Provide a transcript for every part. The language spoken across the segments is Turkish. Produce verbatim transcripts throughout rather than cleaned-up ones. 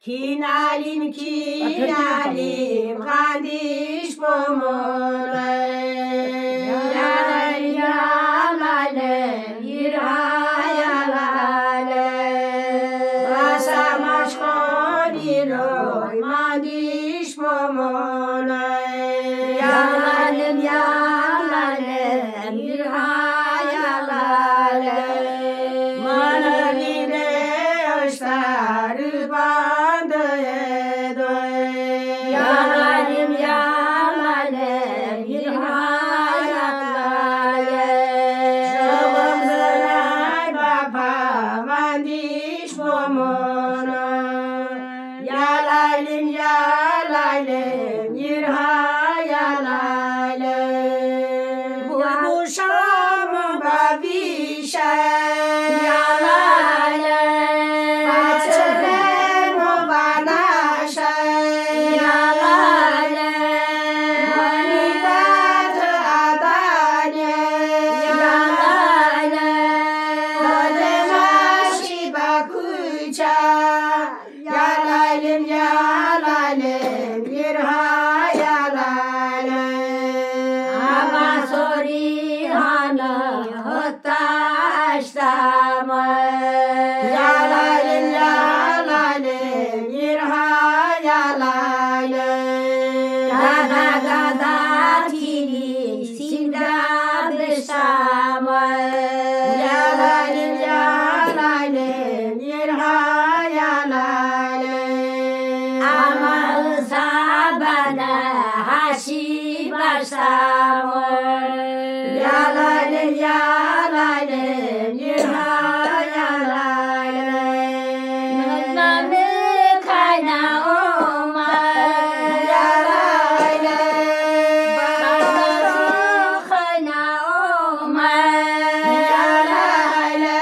Kinalim kinalim kandiş pomole Yalay yalale bir hayalale Basamaş koliroy mandiş pomole Yalalim yalale bir hayalale Manavine yaşları bandı Yalalim yalale bir hayalale Şoğum zınay baba mandiş pomona Yalalim yalalim bir hayalale Bu kuşamı babişe Yalale Açılem o bana şey Yalale Manidatı adane Yalale Kodemaşi bakuça Yalalim yalalim bir hayalale Ama sori hanı hıttaştamı Yalalim yalalim bir hayalale Gada gada tili sindadıştamı Yalalim yalalim bir hayalale Ama sabana haşi baştamı Yalalim yalalim bir hayalale Nazlanı kaynağıma Yalale Bağlısı kaynağıma Yalale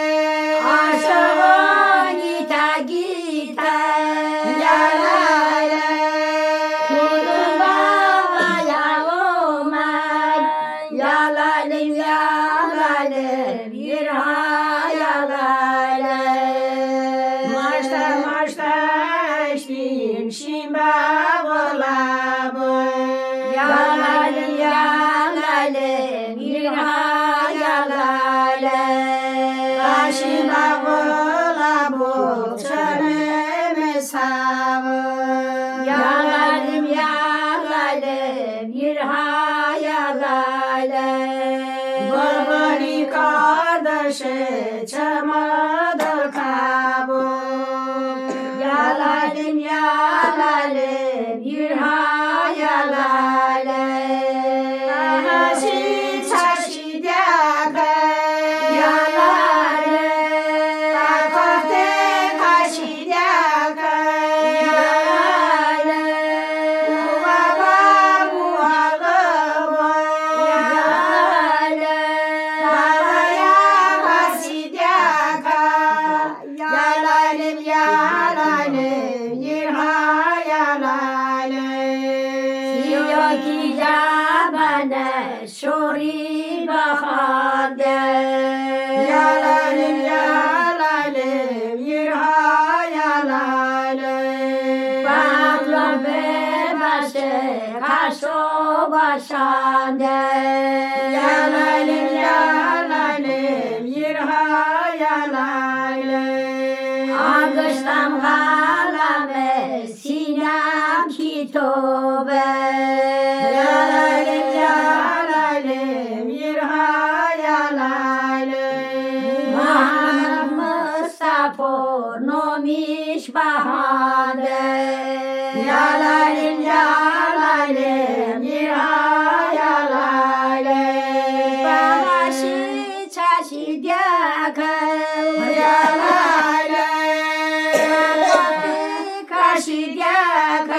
Aşığın gita gita Yalale Kulun babayağıma Yalalim yalalim bir hayalale Maçta maçta içtim şimbağılabı Yalalim yalalim bir hayalale Şimbağılabı çöneme savı Yalalim yalalim bir hayalale Barbari kardeşi çamadır kabı Yalalim yalalim bir hayalale Haşi çaşi diyakı Yalale Bakofte kaşi diyakı Yalale Bu baba bu ağabey Yalale Babaya hasidiyaka Yalalim yalalim bir hayalale Siyoki cabane şori bahade Yalalim yalalim bir hayalale Baklo bebaşe kaşo başande Yalalim yalalim bir hayalale Ağıştam halame sinem kitobe Yalalim yalalim bir hayalale Muhammed Mustafa nomiş bahane Yalalim yalalim bir hayalale Bağaşı çaşı diyakı Yalale Kaşı diyakı